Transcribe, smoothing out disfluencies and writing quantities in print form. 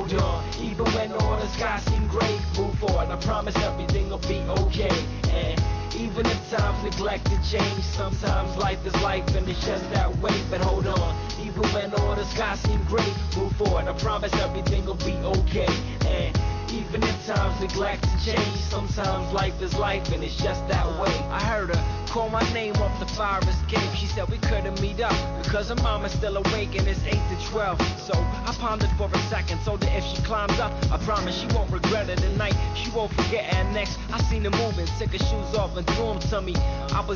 hold on. Even when all the skies seem gray, move forward, I promise everything will be okay. And even if times neglect to change, sometimes life is life and it's just that way. But hold on, even when all the skies seem gray, move forward, I promise everything will be okay. And even if times neglect to change, sometimes life is life and it's just that way. I heard her call my name off the fire escape. She said we couldn't meet up because her mama's still awake and it's 8 to 12. So I pondered for a second, told her if she climbs up, I promise she won't regret it tonight. She won't forget. And next I seen her moving, took her shoes off and threw them to me. I was